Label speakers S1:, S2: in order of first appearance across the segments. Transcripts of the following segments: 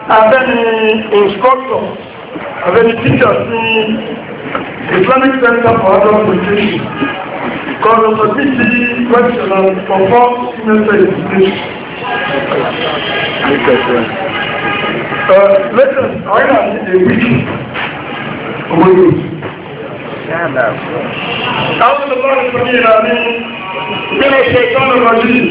S1: abẹ́ni instructor abẹ́ni teacher sí Islamic Center for Adult Education kọ́nà sọ̀tìtì question for 4 semester education. Listen, I have a week. أعوذ بالله السميع العليم من الشيطان الرجيم.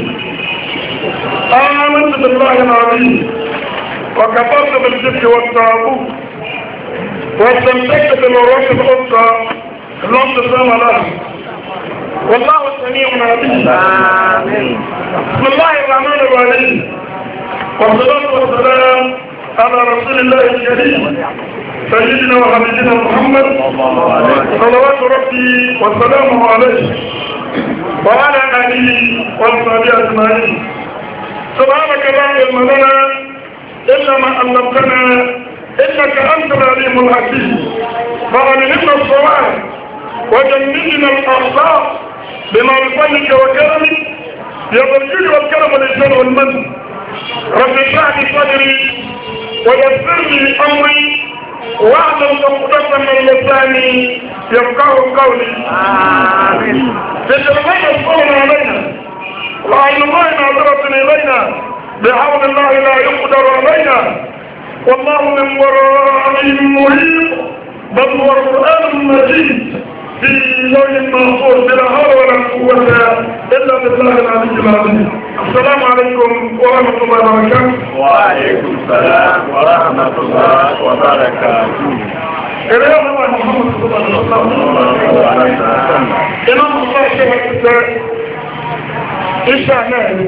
S1: آمنت بالله العظيم وكفرت بالجبت والطاغوت واستمسكت بالعروة الأخرى لا انقسام لها والله سميع عليم. بسم الله الرحمن الرحيم والصلاة والسلام على رسول الله الكريم سيدنا وحبيبنا محمد صلوات ربي وسلامه عليه وعلى آله وصحبه أجمعين. سبحانك لا علم لنا إلا ما علمتنا إنك أنت العليم الحكيم. فعلمنا الصواب وجنبنا الأخطاء بما بفضلك وكرمك يا ذا الجود والكرم والإحسان والمن. رب اشرح لي صدري ويسر لي أمري واعلم عقدة من لساني يفقه قولي. آمين. تجربنا الصبر علينا وعين الله ناظرة إلينا بحول الله لا يقدر علينا والله من ورائهم محيط بل هو القرآن المجيد في لوح محفوظ بلا حول ولا قوة إلا بالله العلي العظيم. السلام عليكم ورحمة الله وبركاته.
S2: وعليكم السلام ورحمة الله وبركاته.
S1: إلهنا محمد صلى الله عليه وسلم. إمام الله شهد إيشا نهي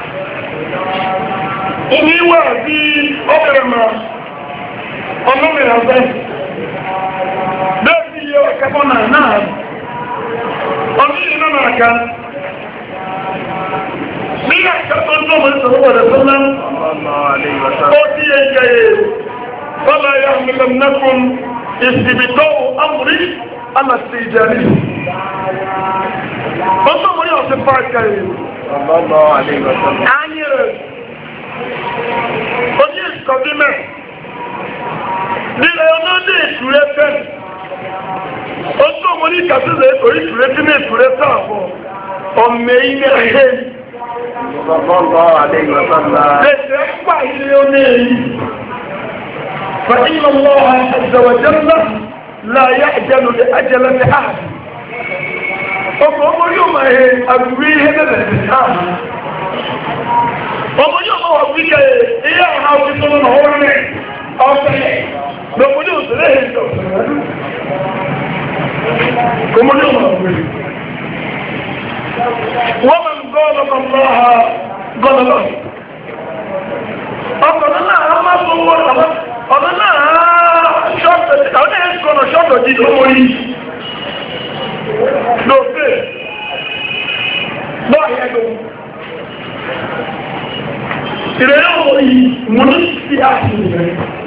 S1: إني وعدي أبرما أمامي هذا بأسي وكبنا نعم أمي إنما كان من أحكام الله صلى الله عليه وسلم أوتي الجيد فلا يحملنكم استبطاء أمري على استئجابه. Ọjọ́ mọ̀ ní ọ̀sẹ̀ fàájá yìí.
S2: Sallallahu alayhi wa sallam.
S1: Ayé rẹ̀. Oní ìsọ̀bí mẹ́. Nílẹ̀ ọmọ ní ìṣúrẹ́ fẹ́. Ọjọ́ mọ̀ ní ìkàtílẹ̀ orí ìṣúrẹ́ tí ní ìṣúrẹ́ sáàbọ̀. Ọmọ ilé ayé.
S2: Sallallahu alayhi wa sallam.
S1: Lẹ́sẹ̀ pà ilé oní èyí. فإن الله عز وجل لا يعجل لأجل أحد. ọmọ yóò máa he àgbúrí ihe bẹ̀rẹ̀ náà ọmọ yóò máa wà wíkẹ̀ ihe àhá òfìsọ́ lọ́nà ọwọ́ rẹ̀ ọ̀fẹ́ lọ́mọ yóò sẹ́lẹ̀ he jọ ọmọ yóò máa wíkẹ̀ wọ́n máa ń gọ́ọ̀lọ́ lọ́ha gọ́ọ̀lọ́ ọkọ̀nà náà a máa fún wọn ọ̀nà náà ṣọ́ọ̀tọ̀ lóòfẹ́ lọ́ọ̀yẹ́dọ̀ ìrẹ̀lẹ́ ọmọ yìí mú ní sí àṣìyàn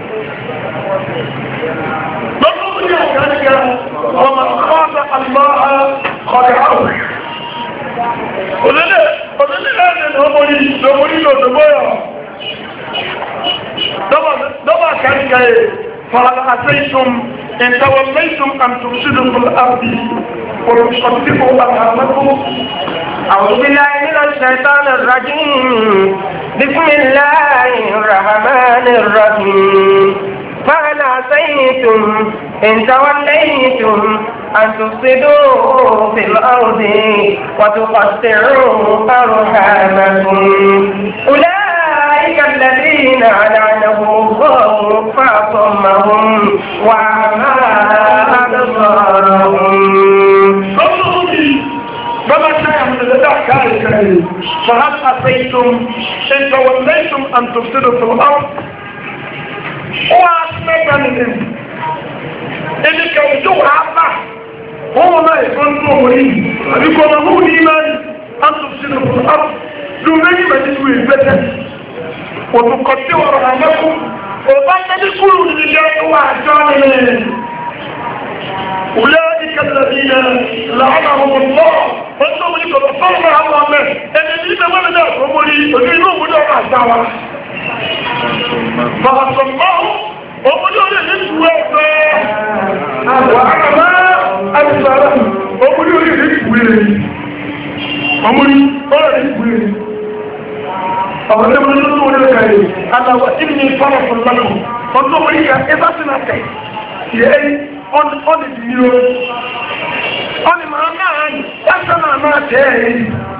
S1: lọ́pọ̀ ní àkàríkà ọmọ ọ̀pọ̀ àlùmáà ọ̀rẹ́ àwọn òlẹ́lẹ́ ẹ̀rẹ́ ọmọ yìí lọ́gbọ́yọ̀ lọ́pọ̀ àkàríkà فهل أتيتم إن توليتم أن تفسدوا في الأرض وتصدقوا أرحامكم.
S3: أعوذ بالله من الشيطان الرجيم. بسم الله الرحمن الرحيم. فهل عسيتم إن توليتم أن تفسدوا في الأرض وتقطعوا أرحامكم. أولئك الذين لعنهم الله فأصمهم وأعمى أبصارهم.
S1: فما شاء من الأداء كارثة. فهل أتيتم إن توليتم أن تفسدوا في الأرض وأسمعت منهم إن كنتم عامة هو ما يكون مريض يكون هو الإيمان أن تفسدوا في الأرض دون ما تسوي البدن وتقطعوا أرحامكم وبعد كل الرجال وأحجارهم. أولئك الذين لعنهم الله فانتم لكم الصرف على الله الذين ولدوا هم لي وجدوا بدون أحجار فَأَصَمَّهُ ọmọdé ní ìwé ẹgbẹ́ àwọn àmà àbìsára ọmọdé ní ìwé rẹ̀ ọmọdé ọ̀rẹ́ ní ìwé rẹ̀ ọmọdé ní ìwé rẹ̀ kàrí aláwọ̀ tí ní fọ́nà fọ́nà ọdún ọmọdé yà ẹbá sí náà tẹ̀ yẹ ọ́nì tí yíò ọ́nì máa náà ní ẹ̀sẹ̀ náà náà tẹ̀ ẹ̀yìn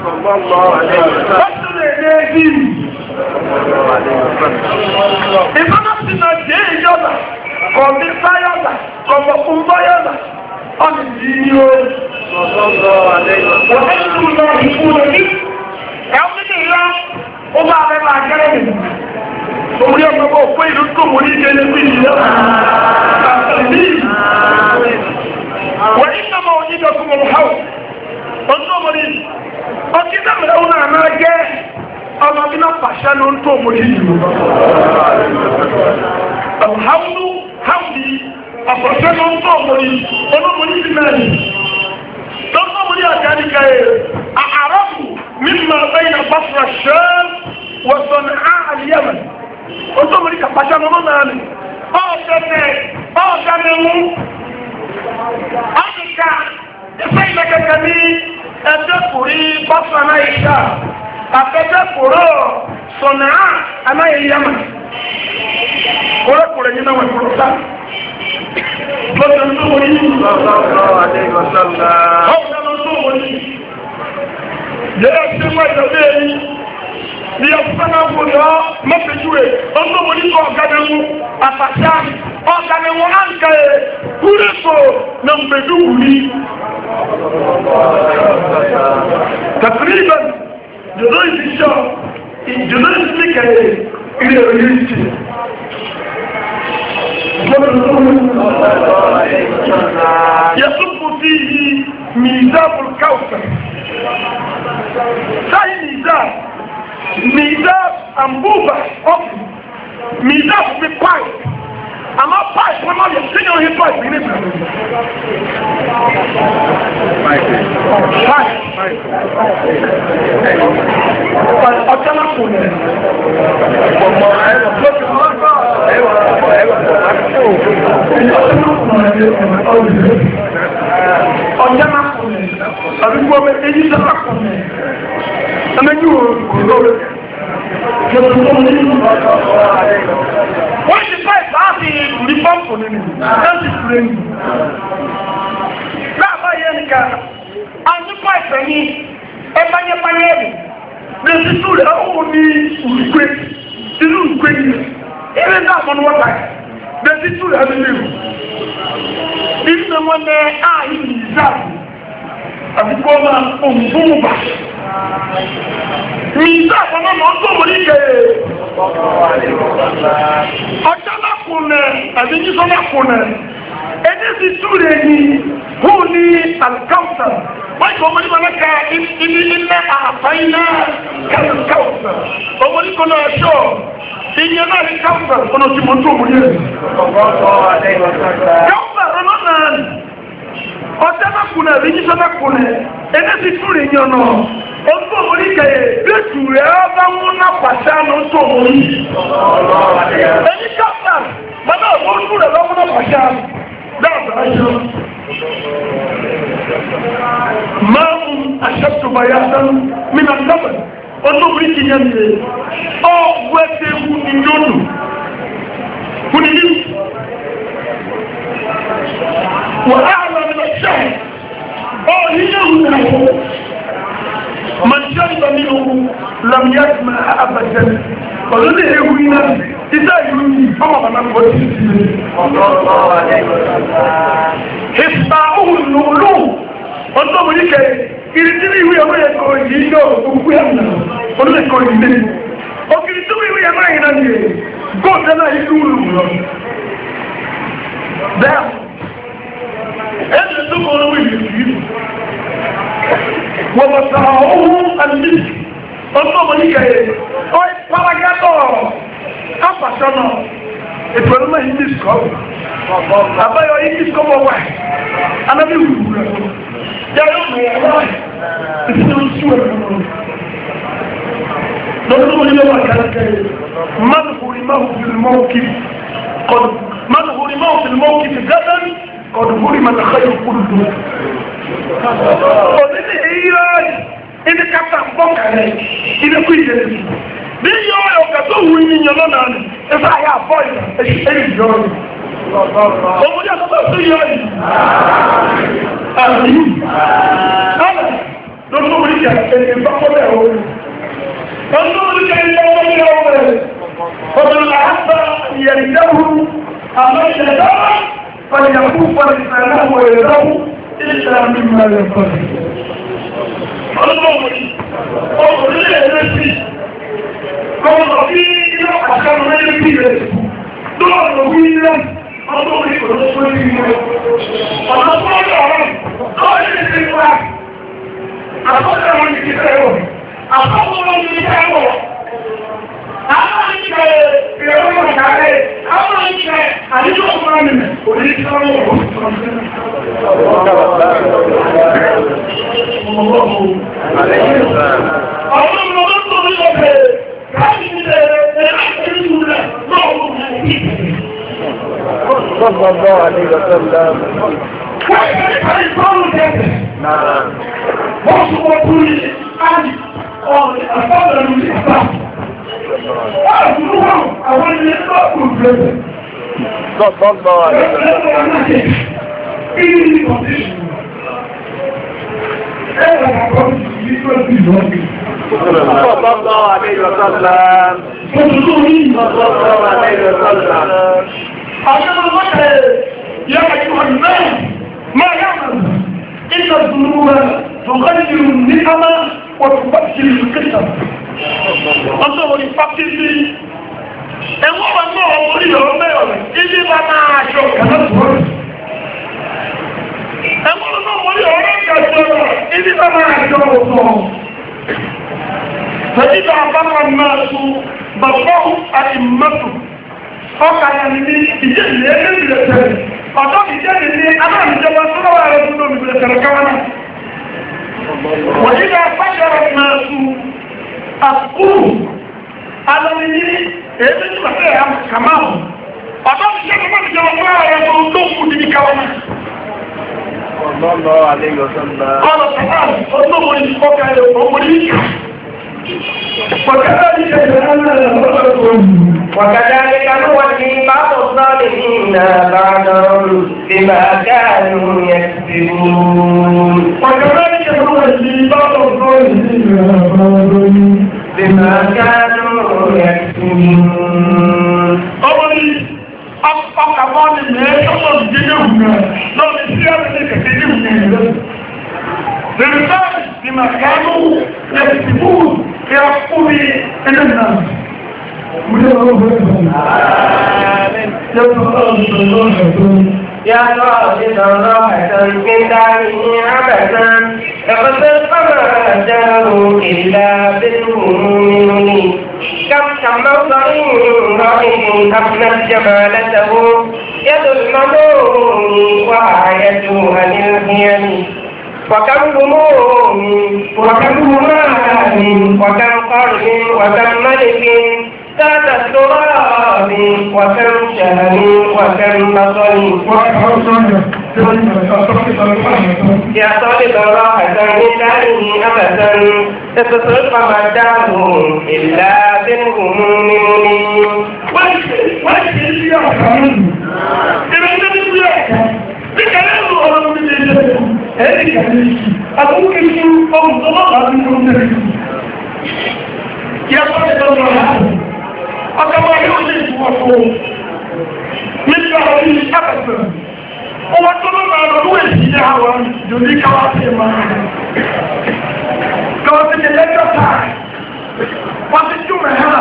S1: ọdún lè ní ẹgbì ìfọ́nà sí náà jẹ́ ìjọba kọ̀ọ̀bí sáyọ́dà kọ̀ọ̀bọ̀kún báyọ́dà ọ́nì tí yíò wọ́n ẹ̀sùn náà ìfúnni ní ẹ̀ọ́mídìí ó bá rẹ̀ máa gẹ́rẹ́ mi orí ọmọ òpó ìlú tó mú ní ìjẹ́ lẹ́gbẹ́ ìlú wọ́n ní sọmọ onídọ̀ fún ọmọ hàù ọdún ọmọ ní ọdún ìdámẹ́rẹ́ òun náà máa jẹ́ ọmọ bí náà pàṣẹ ló ń tó mú ní ìlú hàùlú hàùlí àpàṣẹ ló ń tó mú ní ọdún ní ìlú mẹ́rin tó ń tó mú ní àjáríkà àrọ́bù mímọ̀ bẹ́yìn àbáfra ṣẹ́ وصنعاء اليمن قلتم لك باشا ممانا أعجمه أعجا إفايلك كمي أتفري بصنا إيشا أتفري صنعاء أنا اليمن قرأ لنا والقرصان صلى الله عليه وسلم هذا نصوص يأتي ni ọ̀sánà gbọ́dọ̀ mọ́fẹ́júwé ọdún mo ní kọ́ ọ̀gánẹ̀wò àpàṣà ọ̀gánẹ̀wò áǹkà ẹ̀ kúrẹ́sọ̀ na mbẹ̀dúwù ní tàbílìbẹ̀ jùlọ ìdíṣọ́ ìjùlọ ìsìnkẹ̀ ilẹ̀ orí ìsì yẹ̀sùnkù sí mìízábùl káùsà sáyé mìízábù Mizab and Buba of Mizab be quiet. I'm not pipe when I'm sitting on his pipe. Wọ́n ti fẹ́ ìsáàfì ìrùrí pọ́ǹpù nínú ẹ̀sì fúrẹ́mù. Láàbá yẹ́ nìkà, a nípa ìfẹ́ ní ẹbányẹ́bányẹ́ rẹ̀, lè sí tó rẹ̀ ó ní ìrùgbé, inú ìgbé ní ilé náà mọ́nú wọ́ta, lè sí tó rẹ̀ ní ìrù. Inú wọn ní ààyè ìzáàbù, àbíkọ́ máa òmùbùmùbà. Mìíjà àpamọ́ mọ́ tó mọ̀ ní kẹ́ẹ̀. Ọjọ́ lákùnlẹ̀ àti jísọ́ lákùnlẹ̀. Ẹni sì túrẹ̀ ní hù ní alkausa. Wọ́n ìkọ̀ ọmọdé máa ká ilé àfáìná kàlkausa. Ọmọdé kọ́ náà ṣọ́. Iye náà ní kausa ọ̀nà tí mo tó mọ̀ ní ẹ̀. Kausa ọ̀nà náà ọjọ́ lákùnlẹ̀ àti jísọ́ lákùnlẹ̀. Ẹni sì túrẹ̀ ní ọ̀nà. Oúnjẹ orí kẹ̀yẹ̀ lẹ́tù rẹ̀ ọba mú náà pàṣẹ àná tó orí. Ẹni kápá, bàbá òkú rẹ̀ lọ́wọ́ náà pàṣẹ àná. Dáàbà ayọ́. Máa ń aṣẹ́tùbà yá dánú mínà lọ́bẹ̀. Oúnjẹ orí kìíyàn ni ọgbẹ́ tẹ́ wú ní lónù. Wú ní nínú. Wà á rà nínú ṣẹ́. Yíyẹ́ wù náà wọ́n. من شرب منه لم يسمع أبدا فلن يهوينا إذا يهوي فما بنقول حسباؤه اللؤلؤ ọdún ọmọdé kẹ ìrìtìrí ìwé ọmọ yẹn kọ yìí yọ òkú yàmù ọdún ẹ̀kọ́ ìdílé òkìrì tó ìwé yẹn máa yìí náà yẹ góòtẹ́ náà yìí lúlù lọ bẹ́ẹ̀ ẹ̀sẹ̀ tó kọ́ ọ̀rọ̀ ìlú yìí ومسعوه الملك ọdún mọ̀líkà yẹ ọ ìpàlágátọ̀ kápàṣọ́nà ètò ẹ̀lọ́mọ̀ english kọ́ àbáyọ̀ english kọ́ wọ́n wà anábí wùrù rẹ̀ yàrá mọ̀ ẹ̀rọ ìsinmi oṣù ẹ̀rọ نقول اليوم كذا من هرمه في الموقف قد من هرمه في الموقف غدا قد هرم الخير كله قد إذا كان بوكا إذا كنت bí yọ ọ̀kà tó wù ní yọ lọ́nà ni ẹ̀fà yà bọ́ ẹ̀yìn yọ ni ọmọdé àtọ́tọ́ sí yọ ni àmì lọ́nà oríkà ẹ̀yìn bákọ́lẹ̀ ọ̀rẹ́ lọ́nà oríkà ẹ̀yìn bákọ́lẹ̀ ọ̀rẹ́ ọ̀bẹ̀rẹ̀ àgbà ìyẹ̀dẹ́wù àmọ́ ìyẹ̀dẹ́wù fàyàkú fàyàkú ẹ̀dẹ́wù ìlà mímọ̀ ẹ̀kọ́ ọlọ́mọdé ẹ̀rẹ́ Como vi io a casa nel video, dove guida, quando mi conosco il video. Quando poi si fa, a cosa non mi creo, a cosa non mi creo. Anche per una cara, anche a io umano,
S2: صلى الله عليه وسلم. نعم. صلى الله عليه وسلم. صلى الله عليه وسلم.
S1: عشان الوقت يا أيها الناس ما يعمل إن الذنوب تغير النعمة وتبدل القسم أنظر يفكر لي ẹ̀wọ́n wọn náà orí ọ̀rọ̀ mẹ́rin ilé bá máa ṣọ kàlẹ́sùwọ́n ẹ̀wọ́n náà orí ọ̀rọ̀ kàlẹ́sùwọ́n ilé bá máa ṣọ ọ̀sọ̀ فإذا بقى الناس بقوا أئمته ọkà yẹn ní ìjẹ́ ìlú ẹgbẹ́ ìbílẹ̀ tẹ̀lé ọ̀dọ́ ìjẹ́ ìlú aláàmìjọba sọ́lọ́wọ́ ẹ̀rọ tó lómi ìbílẹ̀ tẹ̀lé káwọn náà wọ́n yí ká pàṣẹrọ náà su àkúrù alọ́ni ní èébí tí wàá yà kàmáàmù ọ̀dọ́ ìjẹ́ ìjọba sọ́lọ́wọ́ ẹ̀rọ tó lómi ìbílẹ̀ káwọn náà.
S2: Sallallahu alayhi wa sallam.
S1: Ọ̀rọ̀ sọ̀rọ̀ ọ̀dọ́ ọkà yẹn ọmọdé yìí
S3: وكذلك نولي بعض الظالمين بعضا بما كانوا يكسبون
S1: وكذلك نولي بعض الظالمين بعضا
S3: بما كانوا يكسبون
S1: أقوى من يصل جنوبنا لو نسيان لك جنوبنا لذلك بما كانوا يكسبون يقول إلى الناس
S3: يا راجل راحة من داره عبثا اغسل فما جاءوا إلا بالمؤمنين كم مصر رائع أفنت جمالته يد المنون وآيتها للخيم وكم هموم وكم همام وكم قرب وكم ملك ذات التراب وكم شهر وكم بطل يا طالب راحة من داره أبدا تصرف مداه إلا بالهموم منيب
S1: Ọwọ́ tó ló máa lọ lówó èsì ní àwọn ìjòdí káwá sí máa káwá sí ní lẹ́jọ́ táà wọ́n ti jú mẹ́hàn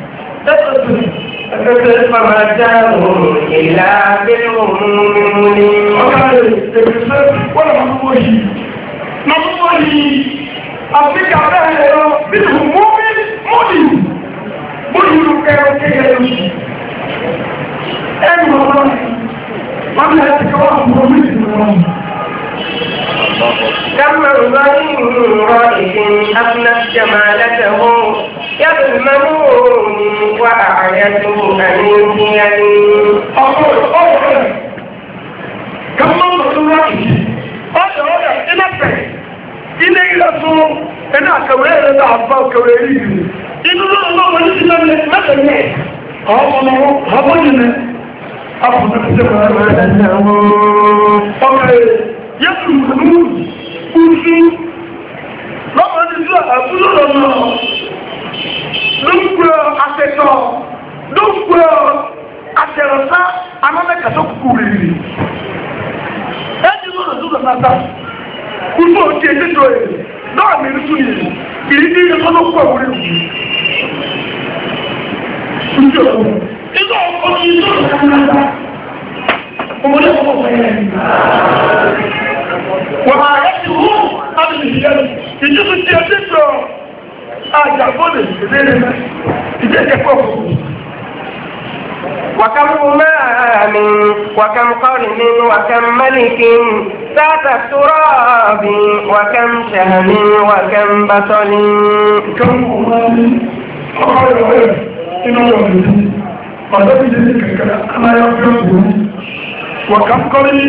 S3: ẹgbẹ́ fama dáhùn ìlà bẹ́ẹ̀ òun ní.
S1: ọ̀gá rẹ̀ èbìsẹ́ wọ́n lọ mọ́ yìí lọ́wọ́ yìí àfíkà bẹ́ẹ̀ lọ bí i mọ́mí mọ́dì bóyí ló kẹ́rọ kékeré lóṣù ẹnu ọ̀rọ̀ wọ́n lè ti kọ́ àwọn mí
S3: كم من ظهير رائد أفنت جمالته يظلمون وأعيته أنيا
S1: كم مرة ọ̀yọ̀ iná pẹ̀ ilé ilẹ̀ fún ẹni àkàwé rẹ̀ náà àbá òkàwé rí ìlú inú lọ́wọ́ wọn ní sílẹ̀ mẹ́tẹ̀lẹ̀ ọmọ yìí ọkẹ̀ yẹ́sù mú kúrúsú lọ́wọ́ ní sílẹ̀ àbúrò lọ́nà lóògbé àtẹ̀tọ̀ lóògbé àtẹ̀rọ̀sá amọ́mẹ́kàtọ́ kúrú rí ẹni lọ́nà tó lọ náà kúrò tí èdè tó ẹ̀ náà mẹ́rin tún yìí ìrídí ìrẹ́kọ́lọ́pọ̀ orí ìlú ọkọ̀ ìlú ọ̀nà ọmọdé ọkọ̀ fẹ́rẹ̀ wọ́n ààrẹ ti hù ábìlìyàn ìjọba tí ẹ tẹ́tọ̀ àjàgbọ́nẹ̀ ìrẹ́rẹ́ ìjẹ́kẹ́kọ́
S3: وكم أمام وكم قرن وكم ملك ذات التراب وكم شهم وكم بطل
S1: كم أمام وكم قرن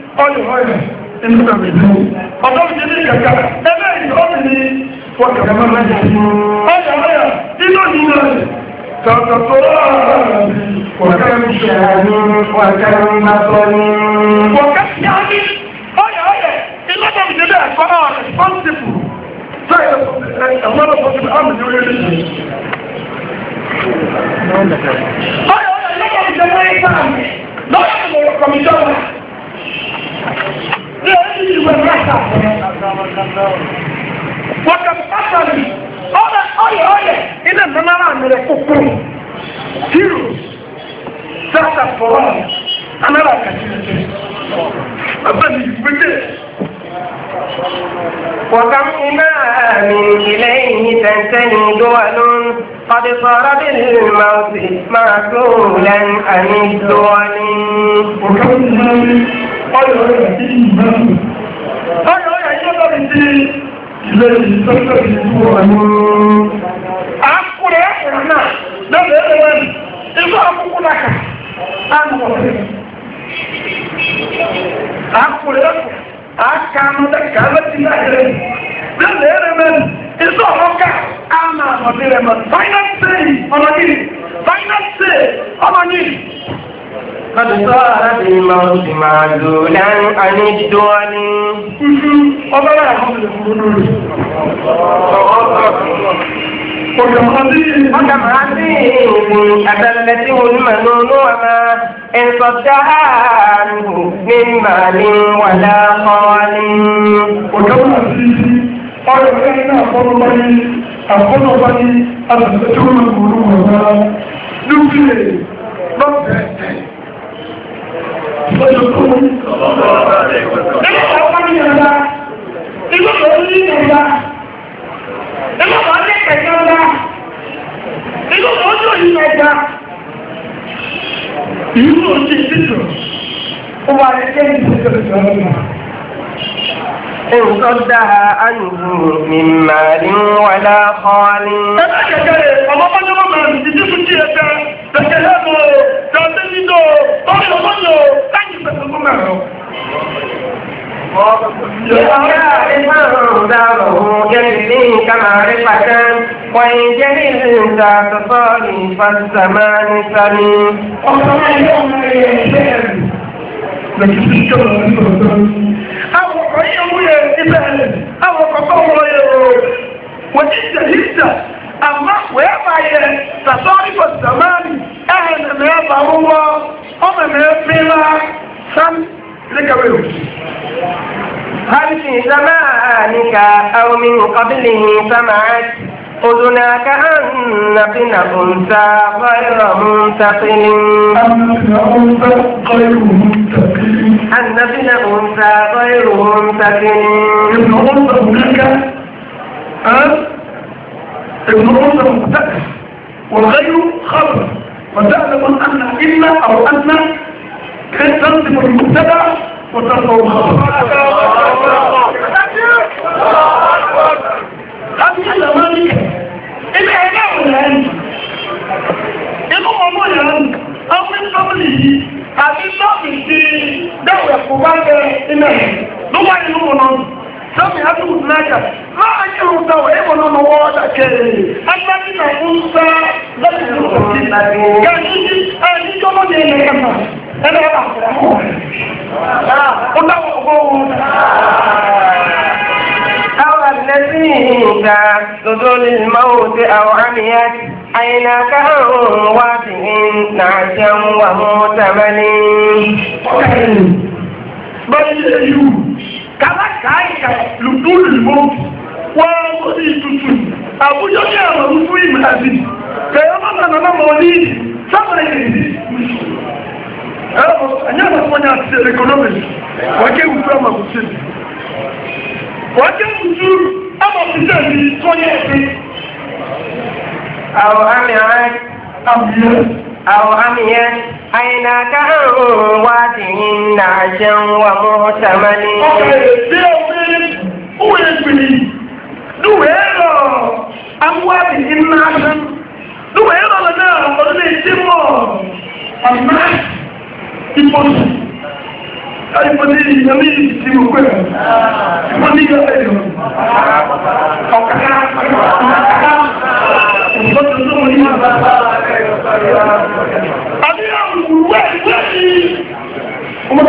S3: وكم شهم وكم بطل
S1: وكم يعني إلا ما بجداء فأنا responsible أنا responsible أعمل يولي إلا ما بجداء فأنا لا يعمل كمجالة لا يجب الرحة وكم أصل إلا ما نعمل كفر heroes that are for us another country
S3: وكم إمام إليه تنتهي دول قد صار بالموت معقولا عن الدول
S1: وكم إمام إليه تنتهي دول أقول lọ́dọ̀ ẹ̀rọ wọn ìlú àkókò lákà ánùwọ̀n àkùrẹ́ àkàmọ́dẹ́kà lọ́tí láàrẹ̀ lọ́dọ̀ ẹ̀rọ wọn ìlú ọ̀rọ̀ká àmà àmọ̀dẹ́rẹ̀ mọ̀ fáínàṣẹ́ ọmọ yìí
S3: قد صار بالموت معزولا عن الدول وكم عزيز أبلته المنون وما إن صدها عنه من مال ولا قال
S1: وكم عزيز قال لنا أخبرني أبلته المنون وما نبلي
S3: انصدها عنه من مال ولا خال كمعرفة وإن جهلت تصاريف الزمان سليم
S1: أما ويبقى تصاريف الزمان أهل ما يبقى هو أما ما يبقى سن لكبير
S3: هل في زمانك أو من قبله سمعت أذناك أن ابن أنثى غير منتقل أن ابن أنثى غير منتقل
S1: ابن أنثى هناك ابن أنثى مختلف والغير خبر وتعلم أن إلا أو أن تنصف المبتدع وتنصف الخبر هذه زمانك الإعلام yẹn inú ọmọ yẹn ọmọ ìfọ́mìlì yìí àti lọ́ọ̀kì ti dáwọ̀ ẹ̀kọ́ bá jẹ iná ló wá inú wọn náà sọ́mi adúgbò náà máa ń yẹ̀wò dáwọ̀ ẹ̀wọ̀ náà náà wọ́n dà kẹ́rẹ́ agbábí náà ń sá lọ́sì tó kọ̀ sí kẹ́ẹ̀ni ẹni jọ́mọ́ ní ẹ̀yẹ kẹfà ẹ̀rọ àkùrẹ́ ó dáwọ̀ ọgbọ́n
S3: أو الذين تدل الموت أو عميت عيناك عن واته نعجا ومؤتمن
S1: بل يو كما كايك لدول الموت ومضي تسوي أبو يوشي أمرفوي مهزي كيما نانا موليد سمري أنا أصنع الإيكونومي وكيف أفهم أبوسيد وكيف أفهم أبوسيد صنعي
S3: أو عميت عيناك عن واته نعجا ومؤتمن
S1: Ìpòdí ìyàmí ti mú pẹ́ ìpòdí ìyàmí ẹ̀yọ̀ ọ̀kàkà ìpòdí tó mú ní àbí àwọn ìwé ìwé yìí ọmọdé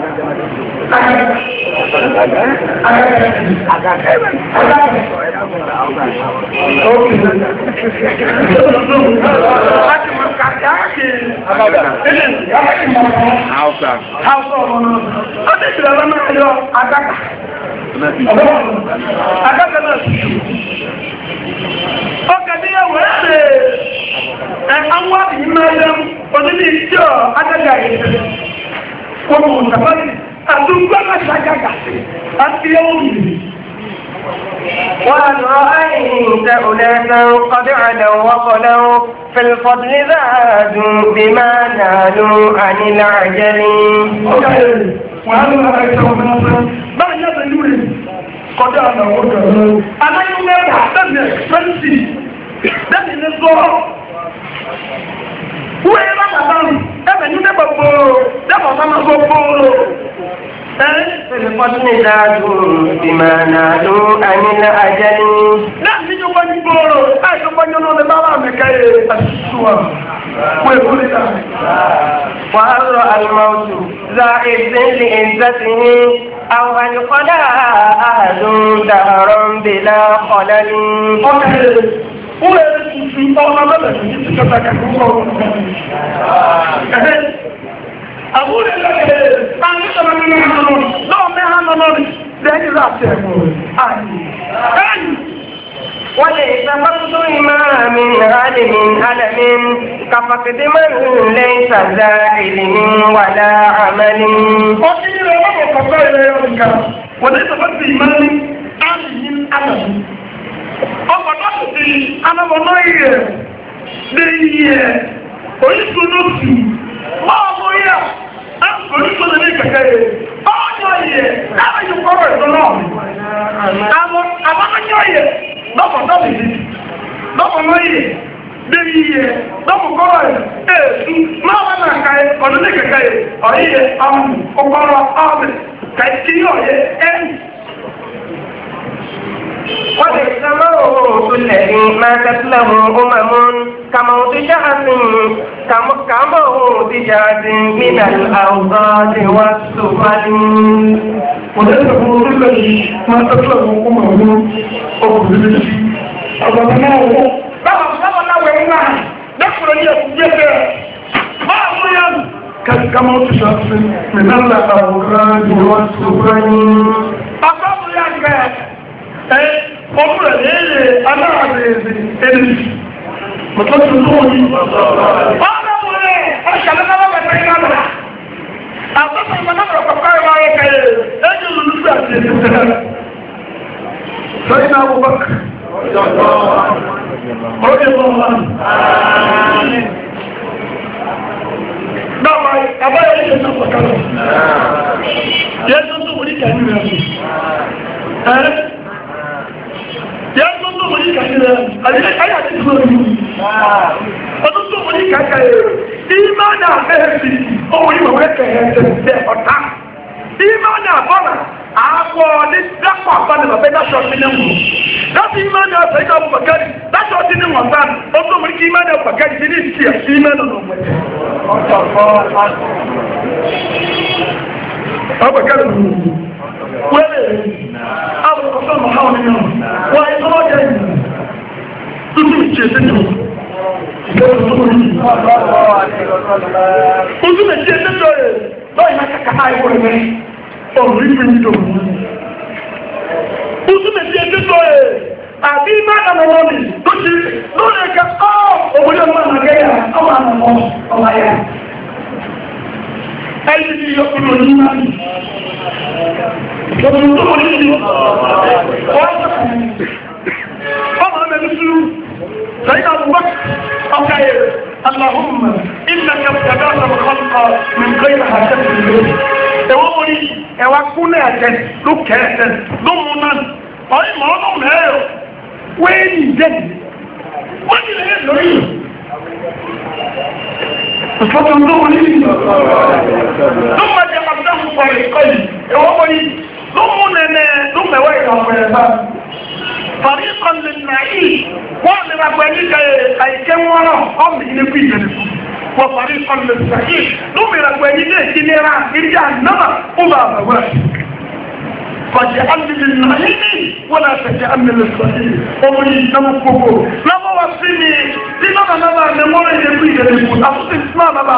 S1: àwọn ìmọ̀lẹ́m onílé ìjọ adága ìrẹsẹ̀ fún òṣàmọ́lì àdúgbò aláṣàgágà àti ẹ̀wọ̀n
S3: وأن رأيت أناسا قد علوا وصلوا في الفضل زادوا بما نالوا عن العجل
S1: وأن رأيت أناسا ما يدلون قد علوا وصلوا أنا يوم يتحدث فرنسي ده النظام هو يبقى طبعا أما ينبقى بورو ده مصامة بورو
S3: في الفضل زادوا بما نالوا عن الأجل
S1: لا نجوا بورو أيضا بنيونو لبابا مكاي أسوا
S3: وهل رأى الموت زائد لعزته أو هل قضى أحد دهرا بلا خلل
S1: Àbúrẹ́ lẹ́gbẹ̀ẹ́ àti ìṣẹ́lẹ̀ nínú ìrànlọ́rùn lọ́wọ́ mẹ́hàn lọ́rùn lẹ́yìn láti ẹ̀mọ̀ rẹ̀.
S3: وليس فقد إمام عالم علم كفقد من ليس ذا علم ولا عمل.
S1: وليس فقد إمام عالم علم ọgbọ̀n náà ti anamọ̀nà ìyẹ̀ lè yẹ̀ oríṣiríṣi ọmọ yẹ̀ oríṣiríṣi ní kẹ̀kẹ́ yẹ̀ ọjọ́ yẹ̀ láàrín kọ́rọ̀ ìtọ́ náà àmọ́nyọ́ yẹ̀ lọ́pọ̀tọ́ yẹ̀ lọ́pọ̀nà yẹ̀ lè yẹ̀ lọ́pọ̀kọ́rọ̀ yẹ̀ èsù máa wà náà kàí ọdún ní kẹ̀kẹ́ yẹ̀ ọ̀yẹ̀ ọmọ ọgbọ̀rọ̀ ọmọ kàí
S3: وليس موت الذي ماتت له أمم كموت شخص كموت شخص من الأوقات والسفن.
S1: وليس موت الذي ماتت له أمم كموت شخص من الأوقات والسفن. ọmọ rẹ̀ léèrè aláàrẹ̀ẹ̀rẹ̀ ẹni mọ̀tọ́tù lóòrí ọmọ rẹ̀ ọ̀ṣàlẹ́lẹ́wọ́ pẹ̀lú ìlànà àtọ́sọ̀ ìmọ̀lẹ́wọ̀ pẹ̀lú ìwárẹ̀ kẹrẹ ẹni olùsí àti ẹ̀sẹ̀ sọ́yìn àwọ̀bọ̀k ọdí ọmọ náà àbáyé ìṣẹ́ tó pọ̀kálọ̀ yẹ́ tó tó wọ́n ní kẹ́ ya zo zo wani kashi da ayi a cikin zuwa ọdún tó wọ́n ní kàkà yìí ìmánà àfẹ́hẹ́sì ọmọ yìí wọ́n kẹ́kẹ́ ẹ̀ ọ̀tá ìmánà àbọ̀nà àbọ̀ ní dápọ̀ àbálẹ̀ bàbá dáṣọ sí ní wù láti ìmánà àfẹ́ ìjọ bàkárì dáṣọ sí ní wọ̀n bá ọdún wọ́n kí ìmánà bàkárì sí ní ìsì àti ìmánà lọ́wọ́ Abakari wẹ́lẹ̀ abùkọ̀sọ́ Mọ̀háwọn nínú wọ́n ìtọ́wọ́ jẹ́ ìrìn tuntun ìṣẹ́ tẹ́jọ́ ojú lè ṣe tẹ́jọ́ rẹ̀ lọ́yìn náà kàkàtà ìwọ̀ rẹ̀ ọ̀rọ̀ ìfẹ́ ìjọ ojú lè ṣe tẹ́jọ́ rẹ̀ àbí ìmáàdà mọ́mọ́ mi tó ṣe lórí ẹ̀kẹ́ òwúrí ọmọ àmàgẹ́yà ọmọ àmàmọ́ ọmọ ayá ẹni tí yọkùnrin òní máa ní ọdún tó wọ́n ní ọmọ mẹ́rin sùúrù sẹ́yìn àbúgbà ọkàyè aláhùnmà ìlànà ìjàdáta ọkọ̀ min gbẹ́yìn àjẹ́ ẹwọ́n wọ́n ní ẹwà kúnlẹ̀ àjẹ́ ló kẹ́ẹ̀ẹ́ ló mú náà ọ̀yìn mọ́ ọdún mẹ́rẹ̀ wẹ́ẹ̀ni jẹ́ wọ́n ní lẹ́yìn lórí ثم جعلناه فريقين ثم فريقا للنعيم وعلى ربك أي كم ورا هم ينبيذ وفريقا للسعيد ثم ربك كنيرا جهنم وما بواش فاجعلني للنعيم ولا تجعلني للسعيد ومن ينمكه لما وصيني لما نبع نموري يبيد لكم أصدق اسمع نبع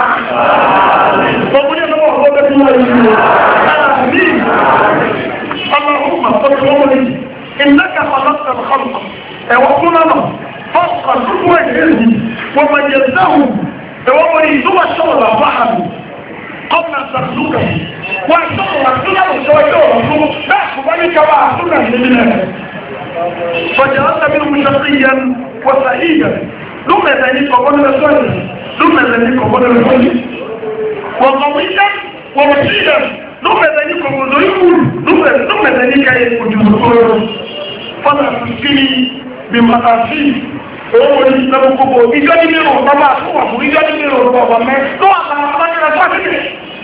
S1: ومن ينمو الله آمين اللهم صل وسلم إنك خلقت الخلق وقلنا فوق الوجه ومجزهم ومريدوا الشغل فحموا قبل أن تخلقه وأشتغل رسوله وشويته لا كذلك وأحسنا لله فجعلت منهم شقيا وسعيدا ثم ذلك قبل الرسول ثم ذلك قبل الرسول وقويا ومسيدا ثم ذلك مذيب ثم ذلك يكون فلا تسكني بمقاسيس owó ní ìsinmi gbogbo ìjọ ní mìíràn bàbá àtúwà fún ìjọ ní mìíràn bàbá mẹ́ tó àtàrà àbájẹ́ra sáàkiri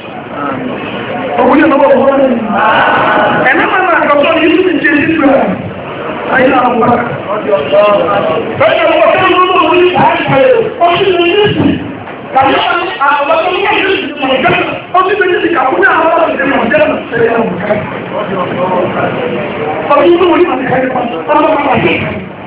S1: òwúlé lọ́wọ́ òwúrọ̀ ní ẹ̀nà máa àkọ́sọ́ ní ìlú ìjẹ́ ìlú ẹ̀ ayé àwọn ọ̀pá ẹ̀yẹ̀ ọ̀pọ̀ tó ń lọ́wọ́ ní àìsàn ọ̀sìn ní ìlú kàbí àwọn ọ̀pọ̀ tó ń lọ́wọ́ ní ìjẹ́ ọ̀sìn ní ìlú kàbí àwọn ọ̀pọ̀ tó ń lọ́wọ́ ní ìjẹ́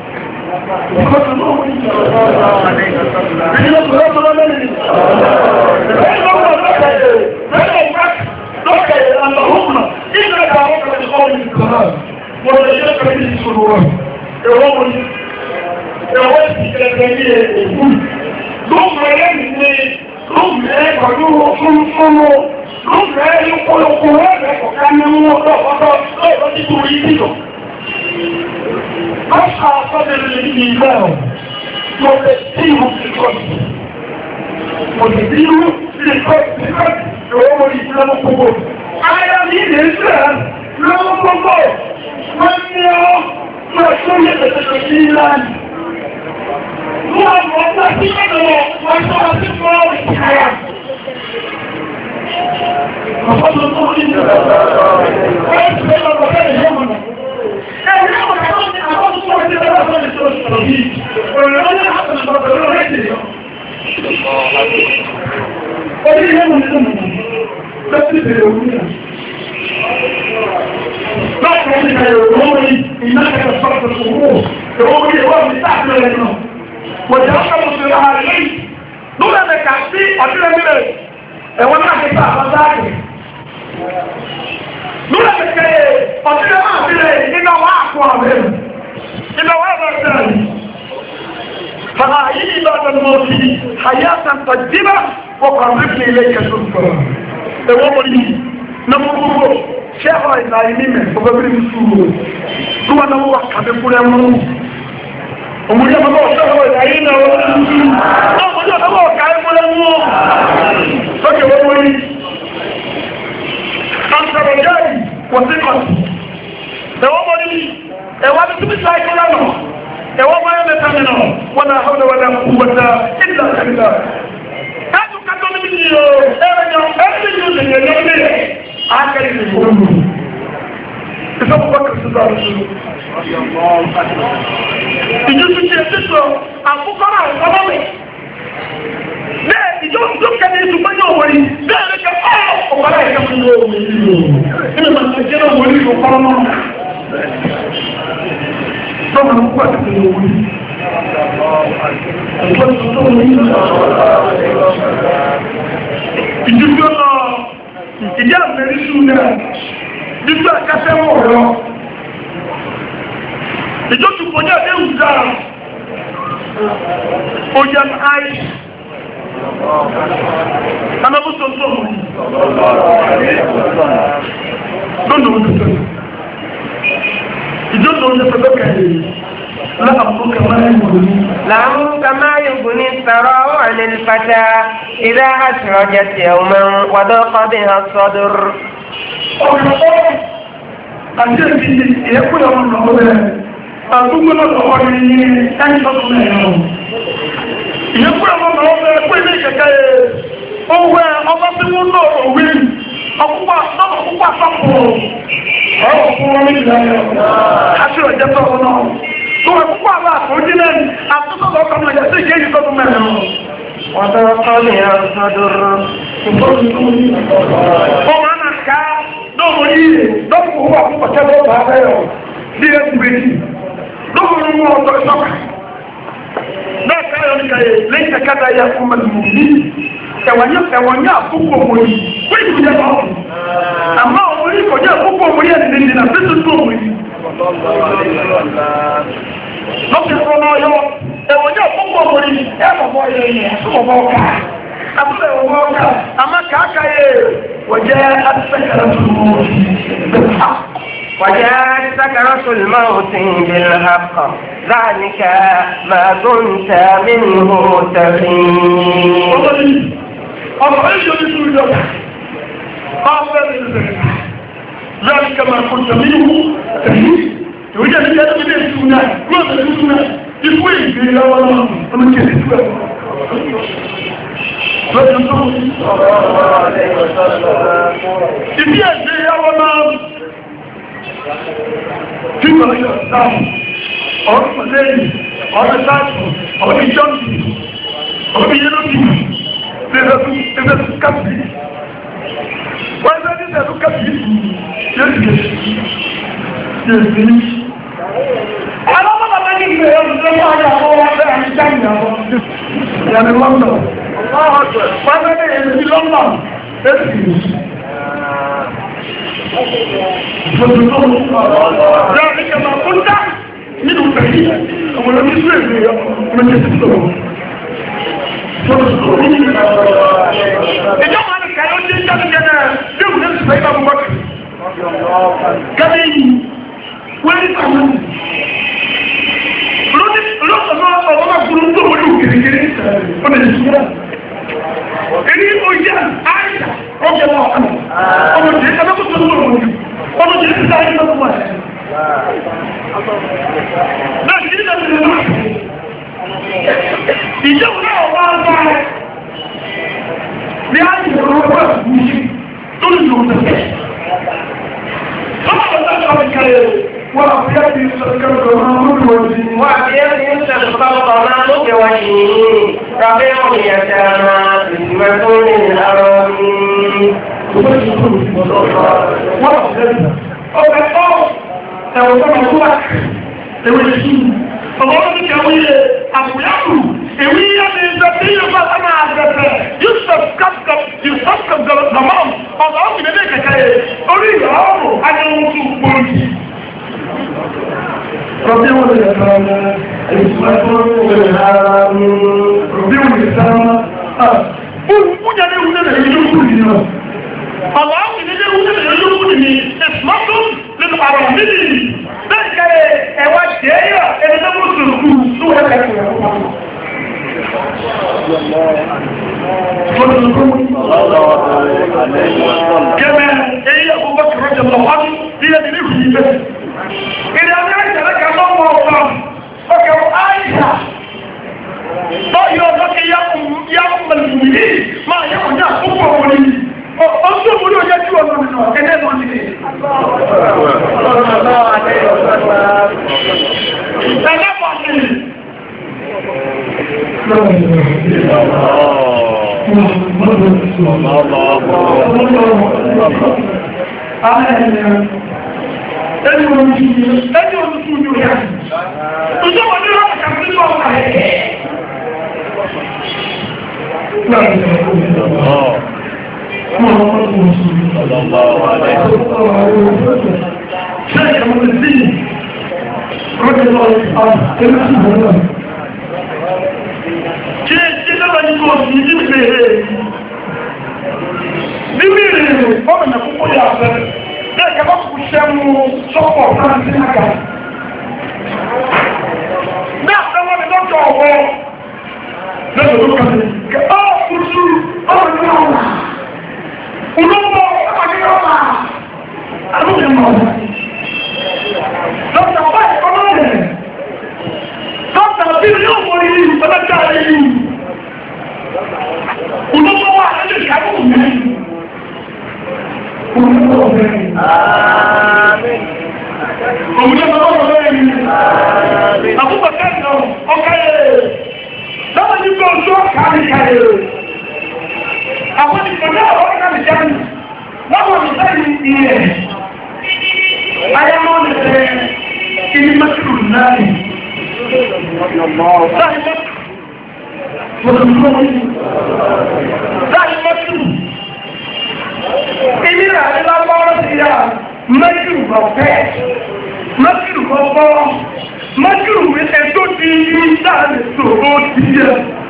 S1: أصحى صدر الإيمان يبديه في القلب ويبديه في القلب وهو الإسلام القبول على دين الإسلام لا القبول من يرى مسؤولية الإسلام هو الموضوع في قدره وشرط الله الحياة وفضل الله ويسبب المكان يومنا فهاي بعد الموت حياة طيبة وقربني إليك زلفى ewomori na mukuru sheho ina imime obabiri msuru tuwa na wa kabekure mu omuri amabo sheho ina ina wa omuri amabo kaimure mu soke womori antarajai wasikati ewomori ewa bitu bisai kulano ewa maya metamino ولا حول ولا قوة إلا بالله هذا كتب مني أبو بكر الصديق ìjọsí ti ẹsẹ̀ sọ àfúkọ́rọ̀ àwọ̀kọ́lọ́wẹ̀ bẹ́ẹ̀ ìjọsí kẹ́ni ìsúgbọ́n yóò wọ̀nyí bẹ́ẹ̀ lè kẹ́ ọ̀pọ̀lá ìkẹ́ fún yóò wọ̀nyí nínú ìmọ̀lẹ́jẹ́ náà wọ̀nyí ọ̀pọ̀lọ́ náà lọ́wọ́n ń pàdé fún yóò wọ̀nyí ìjọsí ọ̀nà ìdí àmẹ́rí sùn náà nígbà kásẹ̀ wọ̀ ọ̀rọ̀ ìjọ́tù kò ní àdéhùn dáa ó yẹ àì anábùsọ̀ tó mú lónà òdòdó ìjọ́tù oúnjẹ pẹ̀lú kẹrì
S3: لعمرك ما يغني الثراء عن الفتى إذا أسرجت يوما وضاق بها الصدر
S1: àdúgbò lọ́wọ́ ní ẹni tọ́tún mẹ́rin ìyẹn kúrò mọ́ mọ́ ọmọ ẹgbẹ́ ilé ìkẹ́kẹ́ owó ọmọ tí wọ́n lọ òwe ọkùnpá sọ́pọ̀ ọ̀rọ̀ fún wọn ní ìlànà àti ọ̀jẹ́ tọ́tún náà tó ẹkùnpá àbá àkójí lẹ́nu àtúntọ́ ọkọ̀ mọ̀ yẹ sí ìkéyìí tọ́tún mẹ́rin
S3: وضاق بها الصدر
S1: ọmọ náà ká lọ́wọ́ yìí lọ́pọ̀ owó àkókò tẹ́lẹ̀ ọ̀bà abẹ́yọ̀ bí ẹ ti bèjì lọ́wọ́rọ̀ mú ọ̀tọ̀ ìṣọ́kà náà káyọ̀ ní kàyẹ̀ lẹ́yìn kàkàdà yà fún mẹ́lùmù ní ẹ̀wọ̀n ní àkókò òmòrí fún ìpìlẹ̀ náà àmá òmòrí kò jẹ́ àkókò òmòrí ẹ̀ nìdí nà fẹ́sẹ̀ tó òmòrí lọ́pẹ̀ fún ọmọ ọyọ́ ẹ̀wọ̀n ní àkókò òmòrí ẹ̀fọ̀fọ̀ ẹ̀yẹ̀ ẹ̀fọ̀fọ̀ ọkà àbúrò ẹ̀wọ̀n ọkà àmá kàákàyè wọ̀jẹ́ àtìsẹ́kẹ̀rẹ̀
S3: وجاءت سكرة الموت بالحق ذلك ما كنت منه تحين
S1: ذلك ما كنت منه تحين يوجد في هذا بدأ السنة ماذا السنة يقول في الأول ومن كده People like yourself, or Malays, or the Saxon, or the Junkies, or the Yellow people, there's a country. Why is that a country? Yes, yes. Yes, yes. I don't know what I can say. I'm just going to go out there and stand there. They're in London. Why is that in London? Yes, yes. ذلك ما كنت منه تحيي ولم يسوي من يسوي اليوم أنا كانوا جدا جدا يوم نفس سيد أبو بكر كمين وين تعمل لو الله قلوب دولو كذي ولا يسوي ini ujian Aisyah radhiyallahu anha ọmọ tí ẹ̀ka tó tó lọ́wọ́ ọmọ tí ẹ̀ka tó tó lọ́wọ́ náà kí ní ẹ̀ka tó lọ́wọ́ ìjọba náà wá ń bá ní Aisyah rọ̀rọ̀ tó lè lò tẹ̀lé ọmọ ọ̀dọ́ ọmọ kẹrẹ وأبيض يستذكر محمود وجهه
S3: وأبيض يستذكر محمود وجهه ربيع اليتامى قسمة للأرامل فقالوا كوي أبوياكو إويا من زبية فأنا عزبة يستذكر ضمان الله من ذلك كي أريد أمره أن يوصف بولي ربيع اليتامى قسمة للأرامل ربيع اليتامى Oúnjẹ ní oúnjẹ lè yóò kúrò nínú. Àwọn àwọn ìdílé oúnjẹ lè yóò kúrò ní ìsmọ́tún nínú àrọ̀ nílì. Bẹ́ẹ̀ kẹ́rẹ̀ ẹ̀wà jẹ́ yà ẹni tó mú sùúrù tó wọ́n kẹ́kẹ́ rẹ̀ wọ́n. Kẹ́mẹ́ èyí àkókò kìrọ̀ jẹ́ lọ́wọ́ bí ẹni ní ìrìn ìgbẹ́. Ìrìn àmì àìsàn lẹ́kẹ̀ẹ́ lọ́wọ́ ọ̀pọ̀ ọkẹ̀ àìsàn
S1: báyìí ọjọ́ kí yá mọ̀lùmí máa yẹ òní àkókò orí ọjọ́ orí ọjọ́ tí wọ́n lọ́nà ẹgbẹ́ wọn ni ẹni olùsùn ní òyà ọjọ́ wọn ní ọ̀pọ̀ kàfí ní ọ̀pọ̀ ẹ̀ẹ́ kí lọ́wọ́ ní kò sí ní ìgbèrè níbi ìrìn ọmọ ìpúpọ̀ yà fẹ́ bẹ́ẹ̀ kẹfà kò ṣẹ́ mú sọ́pọ̀ fránsí àgbà ní àtẹ́wọ́n ni lọ́jọ́ ọ̀wọ́ lẹ́jọ́ tó kàtẹ́ kẹfà kùsù ọmọ ìlọ́wọ́ olóòwò ọmọdéyọ́wà alóòmọ̀ lọ́jọ́ báyìí ọmọ rẹ̀ lọ́jọ́ bí yóò mọ̀ ní ìpẹ́lẹ́jà yìí olóòwò wà lẹ́jọ́ ìkàwọ̀ mẹ́rin Ìmìnà ìlàpọ̀ọ́rọ̀ sí ya mẹ́jù ọ̀fẹ́, mẹ́jù ọ̀pọ̀, mẹ́jù ètò ti yí dáadé tó ó ti yẹ.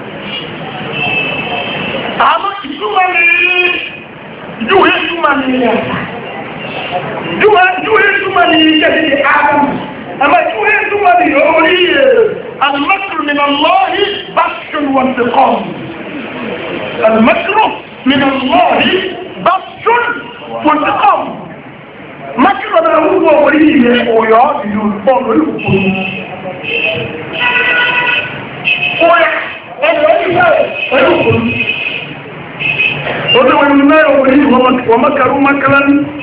S1: Àmọ́ ìjúwẹ́ ní ìjúwẹ́ ìjúmọ̀ ní ilẹ̀. Ìjúwẹ́ ìjúmọ̀ ní ilẹ̀ ní Ádámù. Àmọ́ ìjúwẹ́ ìjúmọ̀ ní orí المكر من الله بطش وانتقام. المكر من الله بطش وانتقام. مكر أنا هو وليه ويعاد يلقون ويلقون ومكروا مكرا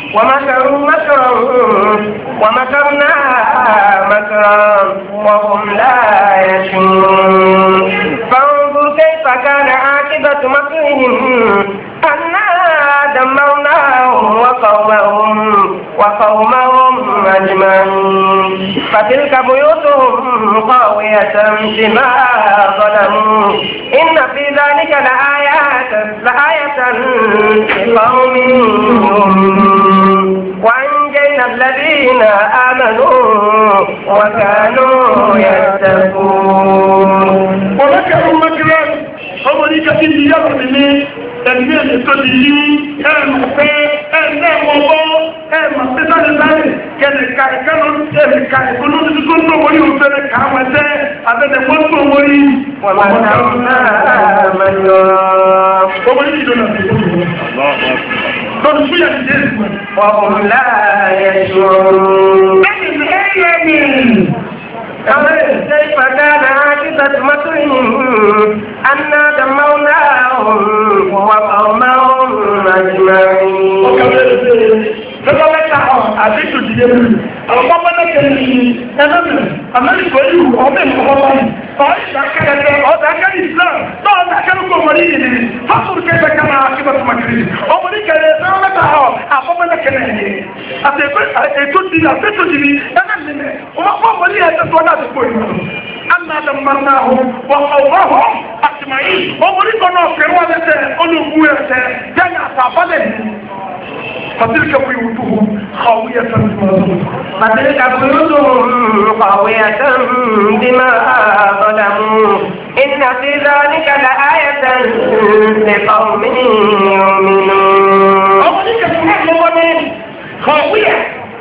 S4: ومكرنا مكرا وهم لا يشعرون فانظر كيف كان عاقبة مكرهم أنا دمرناهم وقومهم أجمعين فتلك بيوتهم خاوية بما ظلموا إن في ذلك لآية لقوم يؤمنون وأنجينا الذين آمنوا وكانوا يتقون
S1: ومكروا مكرا أولئك في اليوم ẹgbẹ́ ètò ti yí ẹ̀mù pé ẹgbẹ́ ọgbọ́ ẹ̀mù pẹ́sàlẹ̀sáyẹ̀ kẹ́lẹ̀ká ìkẹ́lọ ẹ̀mìká ìkọ́lọ́ títí tó ń tó wọlé òfẹ́lẹ̀ káwẹ́sẹ́ abẹ́lẹ̀ wọ́n tó wọlé
S4: كيف كان عاقبة مكرهم أنا دمرناهم وقومهم أجمعين.
S1: àti ìtòjìdé mú àwọn pápánà kẹrì ẹnẹ́mì amẹ́ríkà ìlú ọmọ ìfọwọ́pá ọ̀rọ̀ ìdákẹ́rẹ́ ọ̀dákẹ́rẹ́ islam náà dákẹ́rẹ́ kó mọ̀rí yìí ni fásitì kẹfẹ́ kama akíbọ̀tì makiri ọmọdé kẹrẹ ẹnẹ́mẹ́ta ọ̀ àpapọ̀nà kẹrẹ yìí àti ètò ti àtẹ́tòjìdí ẹnẹ́mì ọmọdé ẹ̀tẹ́ tó náà ti pò ìlú أنا دمرناهم وقومهم أجمعين ومريد أنه في روالته أنه جاء أصابه فتلك بيوتهم خاوية
S4: بما ظلموا إن في ذلك لآية لقوم يؤمنون
S1: أولئك سبحانه خاوية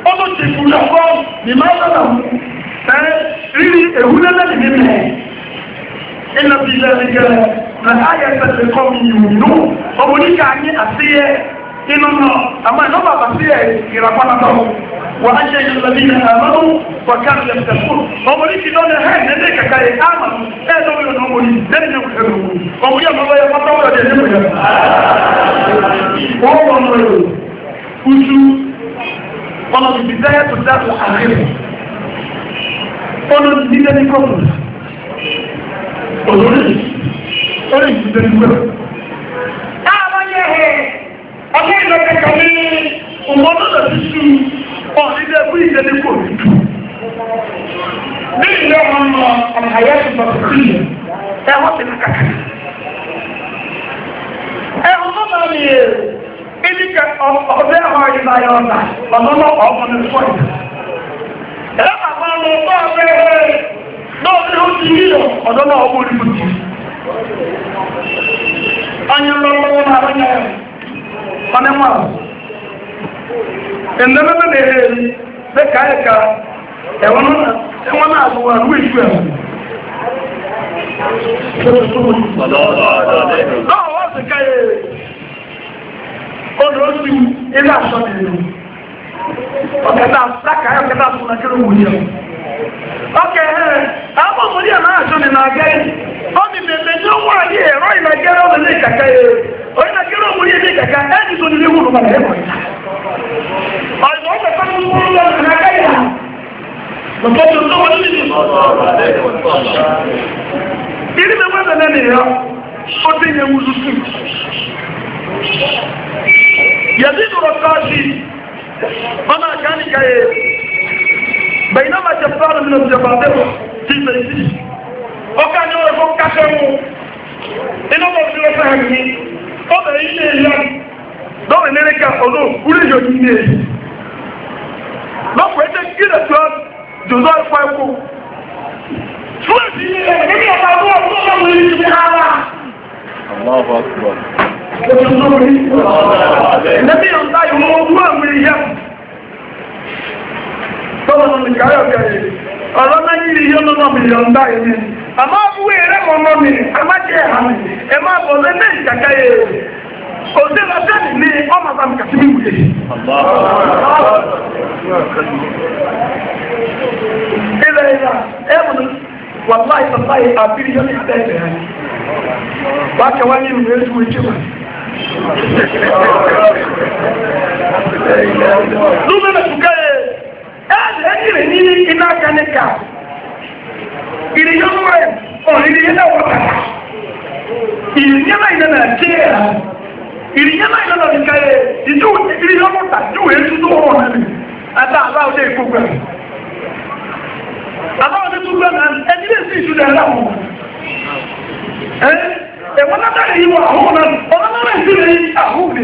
S1: بما ظلموا rírí èwúlẹ́lẹ́ ní mímẹ́ iná bí ilẹ̀ ìgẹ̀rẹ̀ na ayẹ́sẹ̀ lè kọ́ mi ìrìnú ọmọ oníkà ní àṣíyẹ́ إنه أما نبى بسيء يرفعنا له وأنجي الذين آمنوا وكانوا يفتقون ومريك دون هاي نديك كاي آمنوا هذا هو الأموري لن يخيرون ومريك الله يفتقون ولا يجب وهو أمره وشو one of the desire to that الآخرة one of the desire problems only the desire ọjọ́ ìlọ́kẹ̀kẹ̀ ní ọmọdé ti sú ọ̀rílẹ̀ fún ìjẹ́lẹ̀ kò rí jù ní ilé ọmọ àmàyà ti bọ̀ sí ẹwọ́n ti lákàkà ẹwọ́n tó máa ní ìdíkẹ̀ ọ̀bẹ́ àwọn ìlàyà ọ̀nà ọ̀nà ọ̀gbọ̀n ní fọ́ ìdá ẹ̀rọ àpá lọ bọ́ ọ̀bẹ́ náà ní ó ti rí ọ̀dọ́ náà ọgbọ̀n ní fún ọ̀nà mọ́ ẹ̀ndẹ́mẹ́mẹ́ lè rẹ̀ bẹ́ káyẹ̀ká ẹ̀wọ̀n náà àbúwà ní ìṣú ẹ̀wọ̀n náà wọ́n sì káyẹ̀ ọdún oṣù ilé àṣọ nìyẹn ọ̀kẹta lákàáyẹ̀ ọ̀kẹta fún nàkẹ́rẹ́ òmùdíẹ̀ ọkẹ̀ ẹ̀ àwọn òmùdíẹ̀ náà àṣọ nìyẹn àgẹ́yẹ̀ ó ní bèbè ní ó wà ní ẹ̀rọ ìlàgẹ́rẹ́ ọ̀nà ní ìkàkẹ́yẹ̀ oyina kí ló mú yé ní kàkà ẹni tó nílé wúlò bàbá ẹ̀kọ́ yìí ọ̀yọ́ ọ̀pẹ̀ tó ń wúlò lọ́wọ́ ní akáyà lọ́pọ̀ tó tó wọlé nìyí. ìdí mi wọ́n tẹ̀lé nìyẹn ó ti yẹ wúlò sí. yẹ̀dí dùrọ̀ káàsì ọ̀nà àkáníkà yẹ bẹ̀yìn náà máa jẹ fúlàní mi lọ sí ẹ̀fọ́ àbẹ̀wò tí ì bẹ̀rẹ̀ sí. ọkà ni wọ́n fọ́ káfẹ́ mu iná bọ̀ sí ọ̀sẹ̀ hàn mí. Ọbẹ̀ ilé ìyá lọ́wọ́ Amẹ́ríkà ọ̀dọ́ orí yóò ní ilé yìí. Lọ́pọ̀ ẹgbẹ́ gílẹ̀ tó jòzọ́ ẹ̀kọ́ ẹ̀kọ́. Fún èsì ilé ẹ̀mí ọ̀pá ọdún ọdún ọdún ìlú ti ara. Ẹ̀mí ọ̀dá ìwọ̀n ọdún àwọn ìyá. Tọ́wọ́ ní káyọ̀ kẹrì. Ọ̀rọ̀ náà yìí yóò lọ́nà mílíọ̀ndá ìní. Àmọ́ àbúwé rẹ̀ mọ́mọ́ mi, àmájẹ́ àmì, ẹ máa bọ̀ lẹ́lẹ́ ìjàkáyé. Òṣèlú ọ̀sẹ́ni ní ọmọ àbámi kàtí mi wùdé. Ilẹ̀ ìyá, ẹ̀mù ni, wàláì sàtáyé àbírí yọ́ ní ìtẹ́ẹ̀tẹ̀ rẹ̀. Wákẹ̀ wá ní ìlú ètò ìjọba. Lúmẹ́lẹ̀ ṣùgbẹ́ ẹ̀ẹ́dẹ̀ ní iná kaníkà. Ìrìyàn rẹ̀ ọ̀rìnrìn náà wọ́n tàkà. Ìrìyàn náà ìlànà jẹ́ ẹ̀rà. Ìrìyàn náà ìlànà ìkàyẹ̀ ìjú ìrìyàn mọ́ta jú èsù tó wọ́n náà ní. Àtà àbáwọ̀dé ìgbógbẹ̀. Àbáwọ̀dé tó gbẹ̀ náà ẹni lè sí ìṣúlẹ̀ aláwọ̀. Ẹ̀wọ̀n náà dáre yíwọ̀ àwọn náà ọ̀nà náà ìṣúlẹ̀ yí àhúgbè.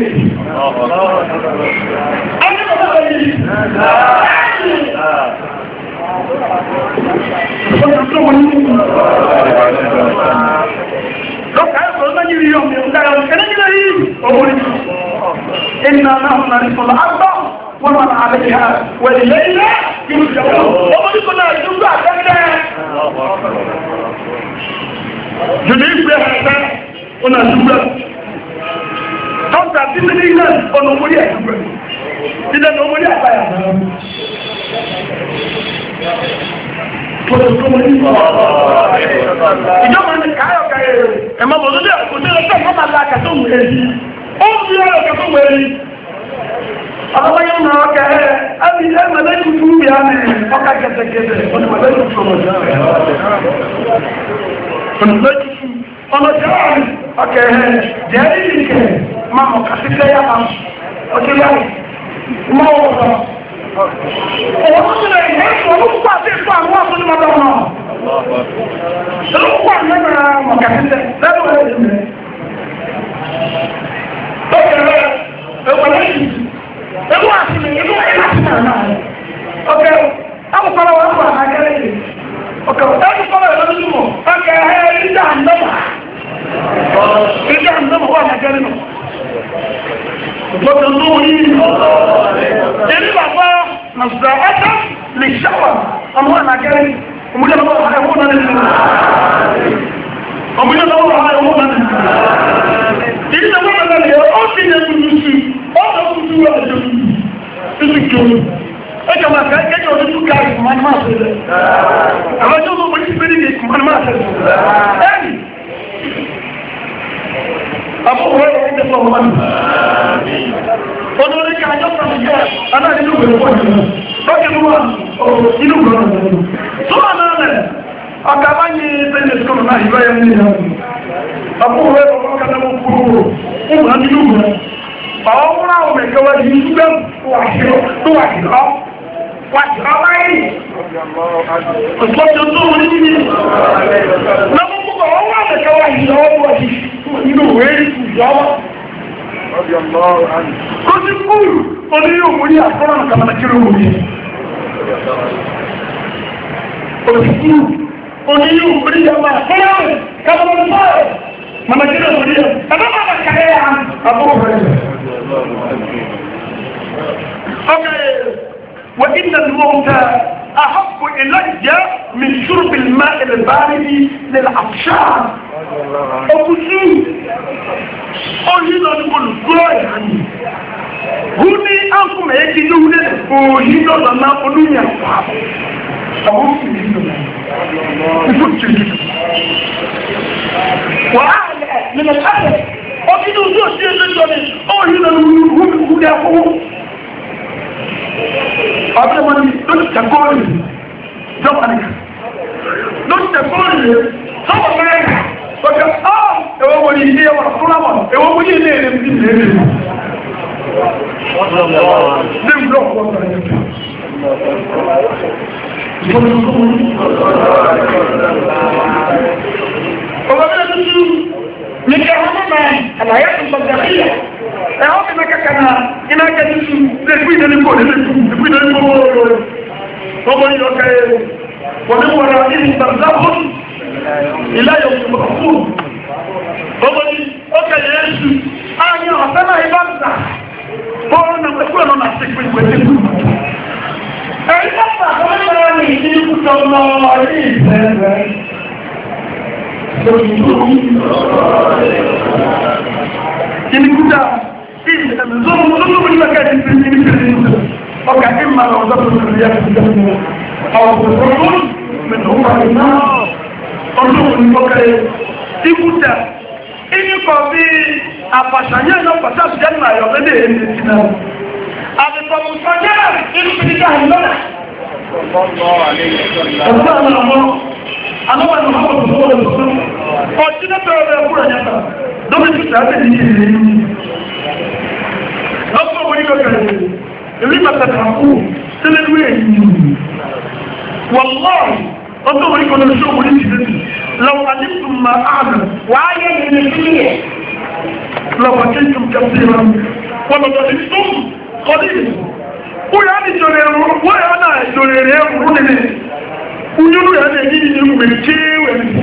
S1: إنا نحن نرث الأرض ومن عليها وإلينا يرجعون ومن كنا يجوز أكثر جديد بهذا ونجوز tọ́ta tí ní ilẹ̀ ọ̀nà omórí ẹ̀dùgbẹ̀ ilẹ̀ ọ̀nà omórí àpáyà ìjọba ní káyọ̀káyẹ̀ ẹ̀mọ́ bọ̀ lórí ẹ̀kùnlé ọ̀sẹ̀ fọ́nà aláàkàtọ̀ wẹ̀rí ó ń fi ọ̀rọ̀ kàtọ̀ wẹ̀rí ọ̀rọ̀ yóò máa ọkẹ̀ ẹ̀ ẹbí ẹ̀mẹ̀lẹ́ tuntun bí á mẹ́ ọkà gẹ̀ẹ́gẹ̀ẹ́ ọ̀nàmọ̀lẹ́ tuntun ọ̀nà jẹ́ ọkẹ̀ ẹ̀ jẹ́ ìrìnkẹ̀ máa mọ̀ kàtíkẹ́ yá máa ọjọ́ yáwó máa wọ́n lọ. Òwò tó sílẹ̀ ìyẹ́ olùkọ́ àti ìfọ́ àwọn ọ̀sán ní mọ́tọ́ náà. Olùkọ́ àmẹ́gbẹ̀rẹ̀ mọ̀ kàtíkẹ́ lẹ́nu ẹ̀rẹ́ ìrìnkẹ̀. Ọkẹ̀ rẹ̀ ẹgbẹ̀rẹ̀ yìí ẹgbẹ́ àti ẹgbẹ́ láti náà. Ọkẹ̀ akọ̀kọ̀rọ̀ wọn wà àgẹ́rẹ́ yìí. Ọkẹ̀ akọ̀kọ̀rọ̀ ìlọ́dúnmọ̀ ọkẹ̀ ẹ̀ ìdá àndọ́mà. Ìdá àndọ́mà wà àgẹ́rẹ́ náà. Lọ́dọ̀ tó yí ẹni bàbá nàṣà ẹ́ta lè ṣáwà ọmọ ànàgẹ́rẹ́ ọmọdé lọ́wọ́ àwọn ẹ̀wọ́n náà nìyí ọmọdé lọ́wọ́ àwọn ẹ̀wọ́n náà nìyí ìdí lọ́wọ́ náà nìyí ó sì yẹ tuntun sí ó Ẹjọ́ máa kẹ́ ẹjọ́ orí tó gáàrí kùmá ní máa fẹ́ rẹ̀. Àwọn ẹjọ́ ọmọ orí pé ní kùmá ní máa fẹ́ rẹ̀. Ẹni! Àbúrò rẹ̀ wọ́n jẹ́ sọ́wọ́ wọn. Ọdún orí ká ajọ́ sọ́wọ́ jẹ́ aláàrin inú ìwé wọ́n jẹ́. Lọ́kẹ́ mú wa inú ìwé wọ́n jẹ́. Tó wà náà rẹ̀, ọkà bá yí sẹ́yìn sọ́nà náà ìwé yẹn ní ìyá. Àbúrò rẹ̀ wọ́n kà lẹ́wọ́ kúrò. Ó wà nínú ìwé. Àwọn ọmọ àwọn ẹ̀kọ́ wá yìí ṣúgbẹ́ tó wà sí ọ́. Wàtí ọba yìí. Òṣìṣẹ́ tó wọ́n ní ní. Lọ́pọ̀ púpọ̀ wọ́n wà lẹ́kẹ́ wà yìí lọ́wọ́ wọ́n sí nínú ìwé ìjọwọ́. Kó sí kúrù, ó ní yóò múrí àkọ́rọ̀ àkàmàlà kí ló múrí. Òṣìṣẹ́ ó ní yóò múrí àkọ́rọ̀ àkàmàlà mana kira dia apa apa kaya apa okay وإن الموت أحب إلي من شرب الماء البارد للعطشان أبوسي أهلا نقول يعني هوني أنكم هيك دولة أهلا لما قلوني وأعلى من الأسف وكذا وزوج شيء جدًا أهلا نقول يقول Après, on dit, donc c'est quoi donc, donc c'est quoi ça va faire parce que, ah, et on dit, il y a un problème, et on dit, il y a un problème. والله انظروا لكم الشوق لو علمتم ما اعلم وعين من الدنيا لبكيتم كثيرا ولضحكتم قليلا ويعني جريرون ويعني جريرون ويقولوا يعني يجي يمشي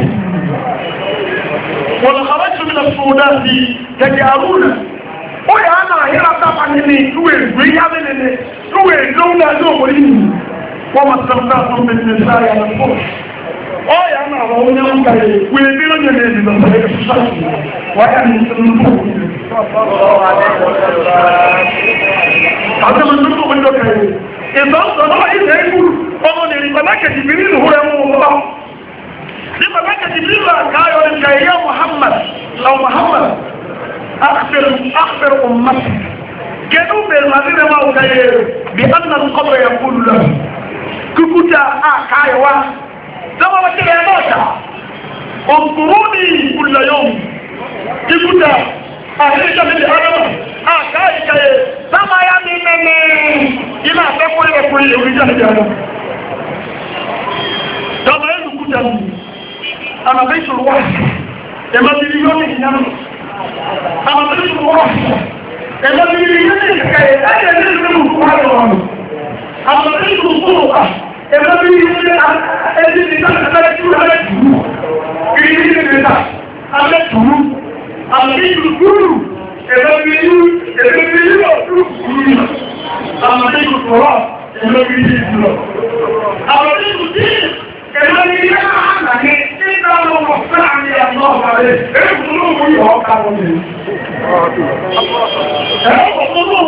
S1: ولخرجت من السودان تجارون ويعني هنا طبعا اللي هو ويعني هو لولا زوجي وما استمتعتم بالنساء على الفرش يا أنا أقول لهم كذي ويبينون يميزي بس ويعني يسلمون هذا من نقطة من ذلك إذا صنع إذا يقول أنا لملاك جبريل هو يوم الله لملاك جبريل قال يا محمد أو محمد أخبر أمتك كانوا بالمدينة ما وكيه بأن القبر يقول له كوكوتا كايوا زما وكيه يا موسى انظروني كل يوم كوكوتا أهلك من آدم كاي زما يا مني إلا تقول يرجع آدم زما يا كوكوتا أنا بيت الوحي إما بليون إنما أنا بيت الوحي إما بليون إنما أنا بيت الوحي أما بيت الطرقة إما بليون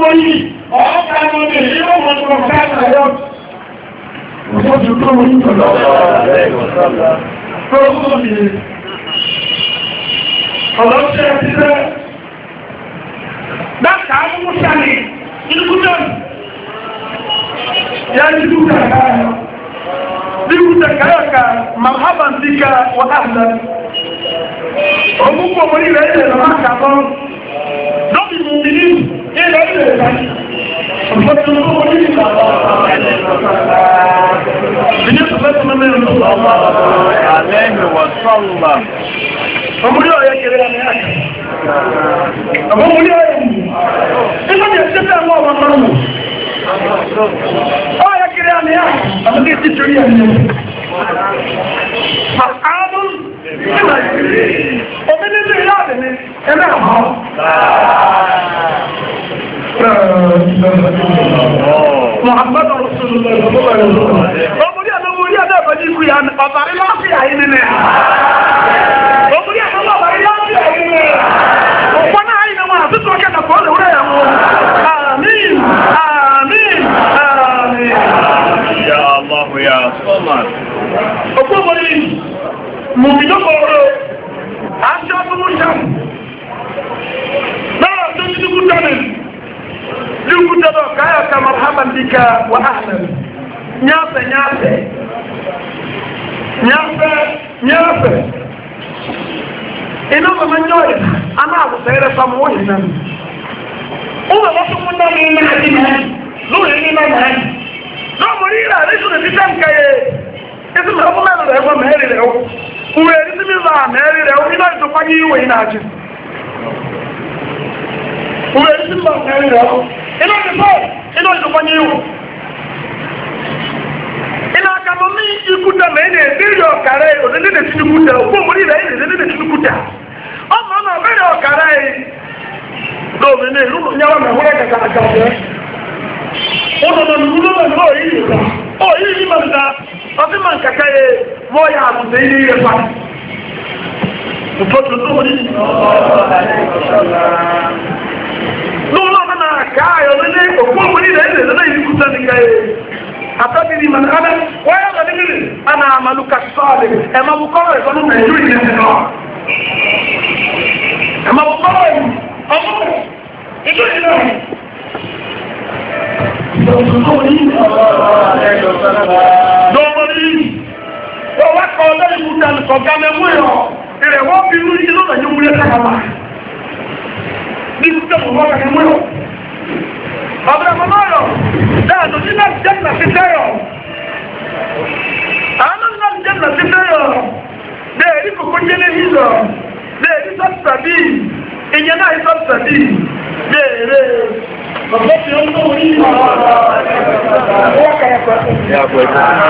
S3: wọ̀nyí ọ̀ọ́ka ní ọdún èyí ó wọ́n tó ká àyọ́ òṣòṣù tó wọ́n ní ọlọ́ṣẹ́ ti rẹ̀ dákàá mú sáré ìlúkúdọ̀ ya ìlúkúdọ̀ káyọ̀ ìlúkúdọ̀ káyọ̀ ká marhaban bika wa ahlan ọmúkọ̀ mọ̀ ilẹ̀ ilẹ̀ lọ́wọ́ kàbọ̀ lọ́bí mú mi ní ilẹ̀ ilẹ̀ ìbáyìí ọ̀pọ̀tún tó wọ́n ní ọmọdé ọ̀yẹ́ kéré lẹ́nà yàkà ọmọdé ọ̀yẹ́ mú nígbà tí ẹ̀ṣẹ́ bẹ́ẹ̀ wọ́n wọ́n mọ́rún ọ̀yẹ́ kéré lẹ́nà yàkà ọmọdé ti torí ẹ̀mí àádùn nígbà ìgbèrè ọmọdé tí ìyá àdìní ẹ̀mẹ́ àmọ́ Muhammad Rasulullah ọmọdé àdọ́mọdé àdọ́bọ̀dé ikú ya ọ̀bàrí láàfíà yìí nínú ẹ̀ ọmọdé àdọ́bọ̀dé láàfíà yìí nínú ẹ̀ ọ̀pọ̀ náà yìí náà wọ́n àti tó kẹ́kẹ́ kọ́ lè wúrẹ̀ yàwó àmín àmín àmín
S2: Ya Allah ya Samad.
S3: ọ̀pọ̀ mọ̀lẹ́ mùmìdọ́kọ̀ ọ̀rọ̀ àti ọdún sàm náà tó ti dúkú tánẹ̀ dúkú tánẹ̀ káyà ká marhaban bika wa ahlan nyáfẹ́ nyáfẹ́ nyáfẹ́ nyáfẹ́ iná mọ̀mọ́ nyọ́ yìí aná àbùsọ̀ yẹrẹ fáwọn wọ́n yìí náà ó wà wọ́n tó fún náà ní iná àti náà lóòrè ní náà náà náà mo rí ìlà àrísùn ní títà nǹkan yẹ ẹsì mẹ́rin fún mẹ́rin rẹ̀ fún mẹ́rin rẹ̀ ó wúwo ẹni tí mi bá mẹ́rin rẹ̀ ó iná ìtọ́pá yí ìwé yìí náà jù wúwo ẹni tí mi bá mẹ́rin rẹ̀ ó iná ìtọ́pá yí ìwé ina kama mi ikuta mene ndio kare odende tinikuta ko muri re odende tinikuta o mama bere o kare do mene rumo nyawa me hore ka ka ka o no no rumo no yi ka o yi ma da o ti man ka ka e mo ya mu de yi re fa to to to ni no no na ka yo ne o ko muri re odende tinikuta ni ka e أتدري من أنا ويا غدير أنا عملك الصالح أما بقرأ يقولون ما يجوز لنا أما بقرأ أمر يجوز لنا دومري ووقع ذلك المتعلق وقام يمويه إذا هو في نور يجوز أن يمويه سكما بيسكت وقام يمويه Abraham Mayo, da do dina janna sitayo. Anan janna sitayo. De ri ko kunjene hizo. De ri sabbi. Inyana hi sabbi. De re. Babati ono ri. Ya pues.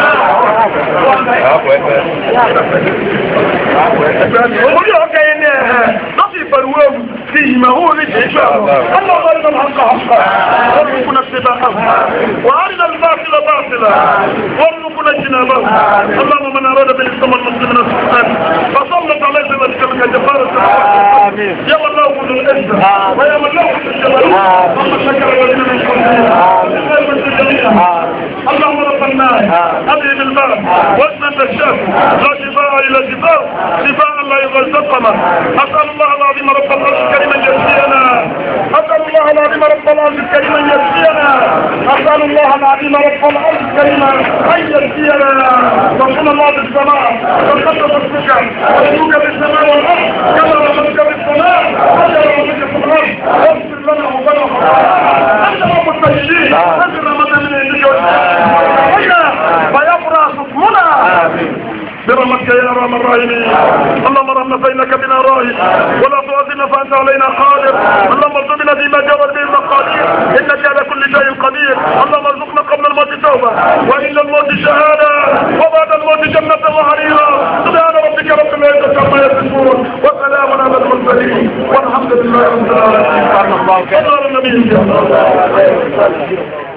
S3: Omuri okay ne. Nasi paruwa fi ma huwa ni insha Allah. Allah barika al-haqqa haqqa. وارزقنا اتباعه وارنا الباطل باطلا وارزقنا اجتنابه اللهم من اراد بالاسلام والمسلمين سوءا فسلط عليه بذلك جبار السماوات يا من له كل العزه ويا من له كل الجلال اللهم شكر الذين من قبلهم اللهم رب الناس اذهب الباب واسند الشاف لا شفاء الا شفاء شفاء لا يغادر سقما اسال الله العظيم رب العرش الكريم ان يشفينا اسال الله العظيم رب العرش الكريم ان يشفينا اسال الله العظيم رب العرش الكريم ان يشفينا ربنا الله بالسماء وقدس اسمك واسمك بالسماء والارض كما ربك بالسماء وجل ربك في الارض واغفر لنا ربنا انت رب الطيبين انت رحمه من عندك فيفرح حكمنا برحمتك يا ارحم الراحمين اللهم ارحمنا فانك بنا راهب ولا تؤاخذنا فانت علينا قادر اللهم ارزقنا فيما جرت به المقادير انك على كل شيء قدير اللهم ارزقنا قبل الموت توبه وان الموت شهاده وبعد الموت جنه وحريرا سبحان ربك رب العزه عما يصفون وسلام على المرسلين والحمد لله رب العالمين.